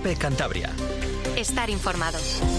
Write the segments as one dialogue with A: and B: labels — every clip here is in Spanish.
A: COPE Cantabria.
B: Estar informado.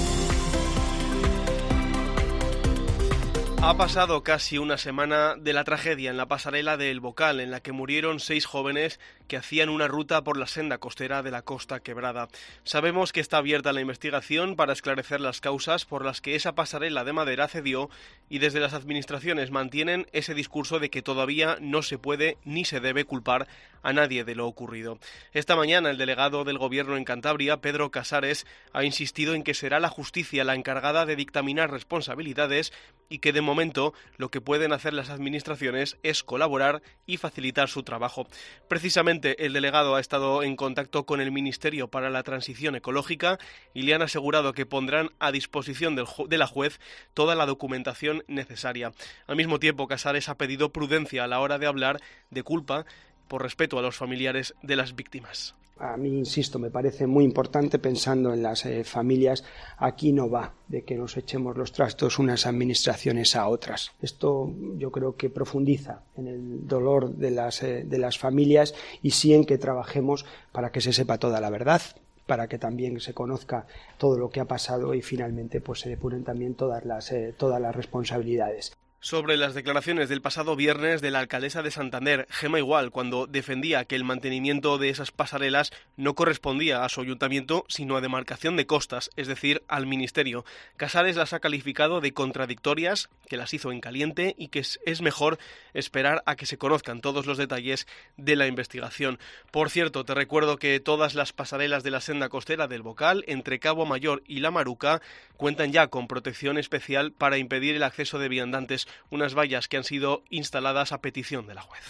C: Ha pasado casi una semana de la tragedia en la pasarela de El Bocal, en la que murieron 6 jóvenes que hacían una ruta por la senda costera de la Costa Quebrada. Sabemos que está abierta la investigación para esclarecer las causas por las que esa pasarela de madera cedió, y desde las administraciones mantienen ese discurso de que todavía no se puede ni se debe culpar a nadie de lo ocurrido. Esta mañana el delegado del Gobierno en Cantabria, Pedro Casares, ha insistido en que será la justicia la encargada de dictaminar responsabilidades y que de momento lo que pueden hacer las administraciones es colaborar y facilitar su trabajo. Precisamente el delegado ha estado en contacto con el Ministerio para la Transición Ecológica y le han asegurado que pondrán a disposición de la juez toda la documentación necesaria. Al mismo tiempo, Casares ha pedido prudencia a la hora de hablar de culpa por respeto a los familiares de las víctimas.
D: A mí, insisto, me parece muy importante, pensando en las familias, aquí no va de que nos echemos los trastos unas administraciones a otras. Esto yo creo que profundiza en el dolor de las familias, y sí en que trabajemos para que se sepa toda la verdad, para que también se conozca todo lo que ha pasado y finalmente pues se depuren también todas las responsabilidades.
C: Sobre las declaraciones del pasado viernes de la alcaldesa de Santander, Gemma Igual, cuando defendía que el mantenimiento de esas pasarelas no correspondía a su ayuntamiento, sino a demarcación de costas, es decir, al Ministerio. Casares las ha calificado de contradictorias, que las hizo en caliente y que es mejor esperar a que se conozcan todos los detalles de la investigación. Por cierto, te recuerdo que todas las pasarelas de la senda costera del Bocal, entre Cabo Mayor y La Maruca, cuentan ya con protección especial para impedir el acceso de viandantes, unas vallas que han sido instaladas a petición de la juez.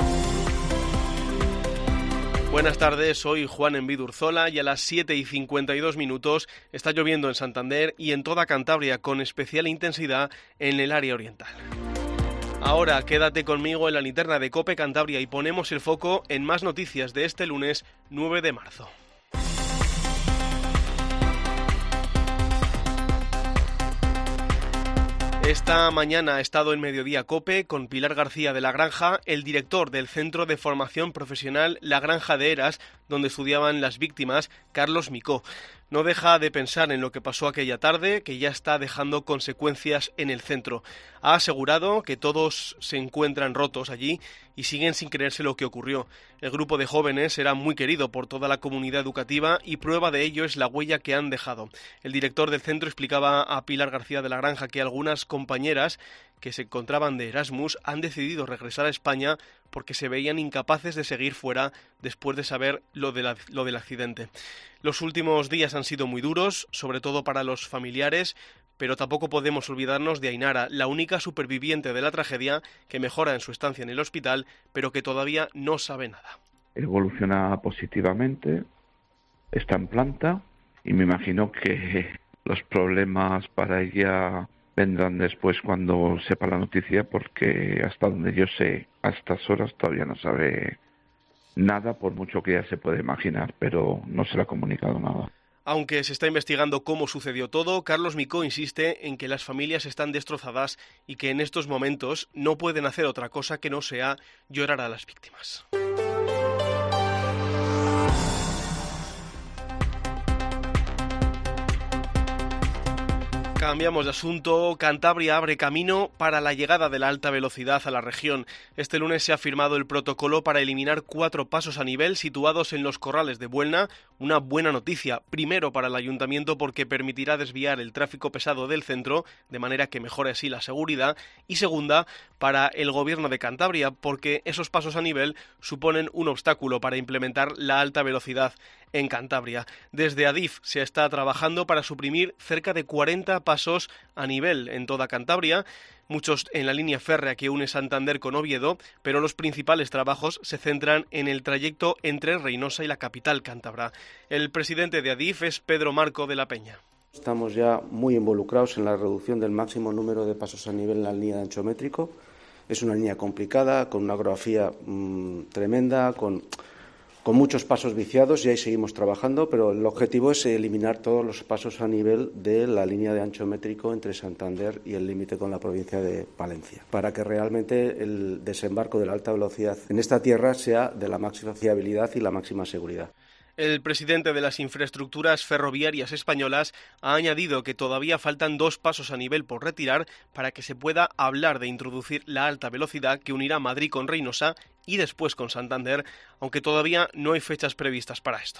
C: Buenas tardes, soy Juan Envidurzola y a las 7:52 está lloviendo en Santander y en toda Cantabria, con especial intensidad en el área oriental. Ahora quédate conmigo en la linterna de COPE Cantabria y ponemos el foco en más noticias de este lunes 9 de marzo. Esta mañana ha estado en Mediodía COPE con Pilar García de la Granja, el director del Centro de Formación Profesional La Granja de Heras, donde estudiaban las víctimas, Carlos Micó. No deja de pensar en lo que pasó aquella tarde, que ya está dejando consecuencias en el centro. Ha asegurado que todos se encuentran rotos allí y siguen sin creerse lo que ocurrió. El grupo de jóvenes era muy querido por toda la comunidad educativa y prueba de ello es la huella que han dejado. El director del centro explicaba a Pilar García de la Granja que algunas compañeras que se encontraban de Erasmus han decidido regresar a España porque se veían incapaces de seguir fuera después de saber lo del accidente. Los últimos días han sido muy duros, sobre todo para los familiares, pero tampoco podemos olvidarnos de Ainara, la única superviviente de la tragedia que mejora en su estancia en el hospital, pero que todavía no sabe nada.
E: Evoluciona positivamente, está en planta y me imagino que los problemas para ella vendrán después cuando sepa la noticia, porque hasta donde yo sé, a estas horas todavía no sabe nada, por mucho que ella se puede imaginar, pero no se le ha comunicado nada.
C: Aunque se está investigando cómo sucedió todo, Carlos Micó insiste en que las familias están destrozadas y que en estos momentos no pueden hacer otra cosa que no sea llorar a las víctimas. Cambiamos de asunto. Cantabria abre camino para la llegada de la alta velocidad a la región. Este lunes se ha firmado el protocolo para eliminar 4 pasos a nivel situados en los corrales de Buelna. Una buena noticia, primero para el ayuntamiento porque permitirá desviar el tráfico pesado del centro, de manera que mejore así la seguridad, y segunda, para el Gobierno de Cantabria, porque esos pasos a nivel suponen un obstáculo para implementar la alta velocidad en Cantabria. Desde Adif se está trabajando para suprimir cerca de 40 pasos a nivel en toda Cantabria, muchos en la línea férrea que une Santander con Oviedo, pero los principales trabajos se centran en el trayecto entre Reynosa y la capital cántabra. El presidente de Adif es Pedro Marco de la Peña.
F: Estamos ya muy involucrados en la reducción del máximo número de pasos a nivel en la línea de ancho métrico. Es una línea complicada, con una orografía tremenda, con muchos pasos viciados, y ahí seguimos trabajando, pero el objetivo es eliminar todos los pasos a nivel de la línea de ancho métrico entre Santander y el límite con la provincia de Palencia, para que realmente el desembarco de la alta velocidad en esta tierra sea de la máxima fiabilidad y la máxima seguridad.
C: El presidente de las infraestructuras ferroviarias españolas ha añadido que todavía faltan 2 pasos a nivel por retirar para que se pueda hablar de introducir la alta velocidad que unirá Madrid con Reynosa y después con Santander, aunque todavía no hay fechas previstas para esto.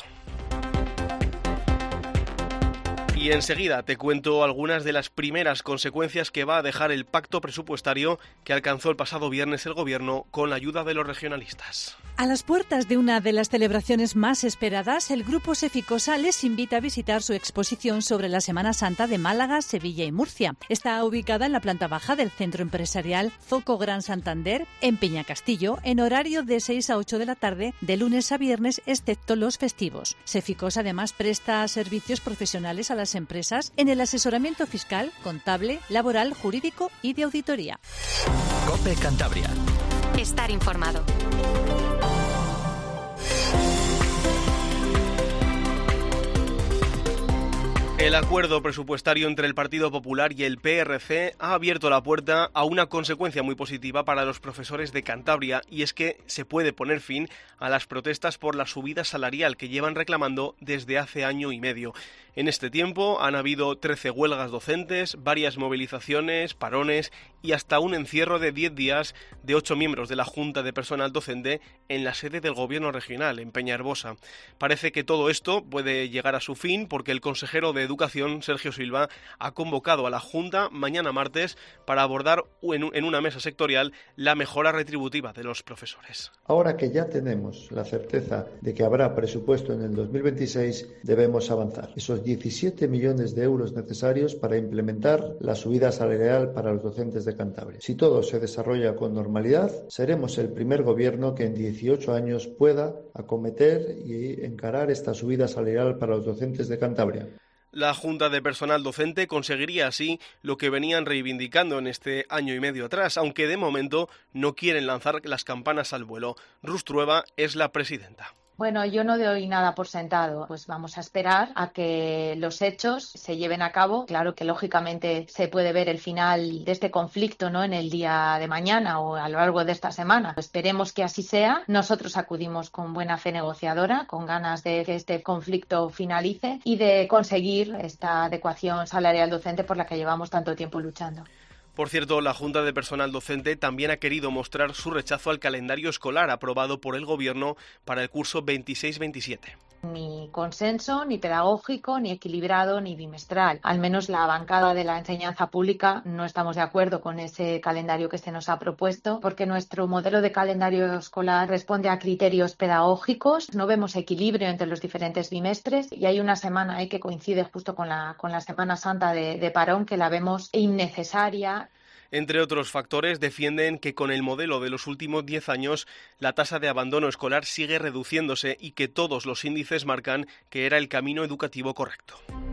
C: Y enseguida te cuento algunas de las primeras consecuencias que va a dejar el pacto presupuestario que alcanzó el pasado viernes el Gobierno con la ayuda de los regionalistas.
A: A las puertas de una de las celebraciones más esperadas, el Grupo Seficosa les invita a visitar su exposición sobre la Semana Santa de Málaga, Sevilla y Murcia. Está ubicada en la planta baja del centro empresarial Zoco Gran Santander, en Peñacastillo, en horario de 6 a 8 de la tarde, de lunes a viernes, excepto los festivos. Seficosa además presta servicios profesionales a las empresas en el asesoramiento fiscal, contable, laboral, jurídico y de auditoría.
B: COPE Cantabria.
G: Estar informado.
C: El acuerdo presupuestario entre el Partido Popular y el PRC ha abierto la puerta a una consecuencia muy positiva para los profesores de Cantabria, y es que se puede poner fin a las protestas por la subida salarial que llevan reclamando desde hace año y medio. En este tiempo han habido 13 huelgas docentes, varias movilizaciones, parones y hasta un encierro de 10 días de 8 miembros de la Junta de Personal Docente en la sede del Gobierno regional, en Peñaherbosa. Parece que todo esto puede llegar a su fin porque el consejero de Educación, Sergio Silva, ha convocado a la Junta mañana martes para abordar en una mesa sectorial la mejora retributiva de los profesores.
H: Ahora que ya tenemos la certeza de que habrá presupuesto en el 2026, debemos avanzar. Esos 17 millones de euros necesarios para implementar la subida salarial para los docentes de Cantabria. Si todo se desarrolla con normalidad, seremos el primer gobierno que en 18 años pueda acometer y encarar esta subida salarial para los docentes de Cantabria.
C: La Junta de Personal Docente conseguiría así lo que venían reivindicando en este año y medio atrás, aunque de momento no quieren lanzar las campanas al vuelo. Rus Trueba es la presidenta.
I: Bueno, yo no doy nada por sentado, pues vamos a esperar a que los hechos se lleven a cabo. Claro que lógicamente se puede ver el final de este conflicto, ¿no?, en el día de mañana o a lo largo de esta semana. Esperemos que así sea. Nosotros acudimos con buena fe negociadora, con ganas de que este conflicto finalice y de conseguir esta adecuación salarial docente por la que llevamos tanto tiempo luchando.
C: Por cierto, la Junta de Personal Docente también ha querido mostrar su rechazo al calendario escolar aprobado por el Gobierno para el curso 26-27.
I: Ni consenso, ni pedagógico, ni equilibrado, ni bimestral. Al menos la bancada de la enseñanza pública no estamos de acuerdo con ese calendario que se nos ha propuesto, porque nuestro modelo de calendario escolar responde a criterios pedagógicos. No vemos equilibrio entre los diferentes bimestres y hay una semana ahí que coincide justo con la Semana Santa de parón, que la vemos innecesaria.
C: Entre otros factores, defienden que con el modelo de los últimos 10 años la tasa de abandono escolar sigue reduciéndose y que todos los índices marcan que era el camino educativo correcto.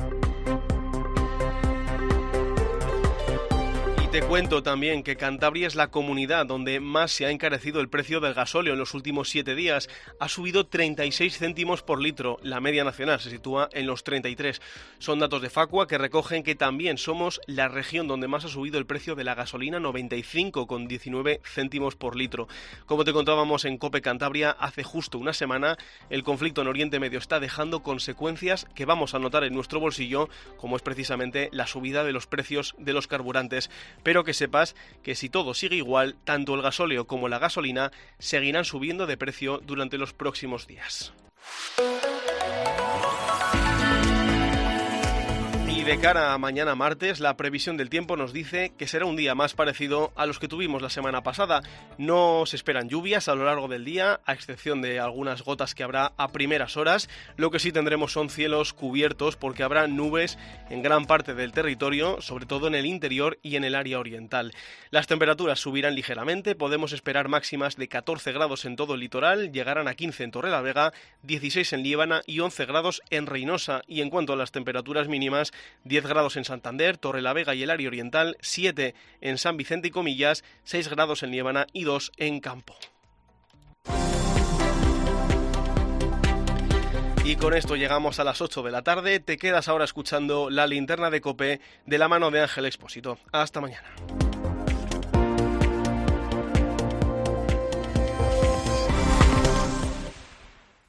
C: Te cuento también que Cantabria es la comunidad donde más se ha encarecido el precio del gasóleo en los últimos 7 días. Ha subido 36 céntimos por litro. La media nacional se sitúa en los 33. Son datos de Facua que recogen que también somos la región donde más ha subido el precio de la gasolina, 95,19 céntimos por litro. Como te contábamos en COPE Cantabria, hace justo una semana, el conflicto en Oriente Medio está dejando consecuencias que vamos a notar en nuestro bolsillo, como es precisamente la subida de los precios de los carburantes. Pero que sepas que si todo sigue igual, tanto el gasóleo como la gasolina seguirán subiendo de precio durante los próximos días. Y de cara a mañana martes, la previsión del tiempo nos dice que será un día más parecido a los que tuvimos la semana pasada. No se esperan lluvias a lo largo del día, a excepción de algunas gotas que habrá a primeras horas. Lo que sí tendremos son cielos cubiertos porque habrá nubes en gran parte del territorio, sobre todo en el interior y en el área oriental. Las temperaturas subirán ligeramente, podemos esperar máximas de 14 grados en todo el litoral, llegarán a 15 en Torrelavega, 16 en Líbana y 11 grados en Reynosa. Y en cuanto a las temperaturas mínimas, 10 grados en Santander, Torrelavega y el área oriental, 7 en San Vicente y Comillas, 6 grados en Líbana y 2 en Campo. Y con esto llegamos a las 8 de la tarde. Te quedas ahora escuchando la linterna de COPE de la mano de Ángel Expósito. Hasta mañana.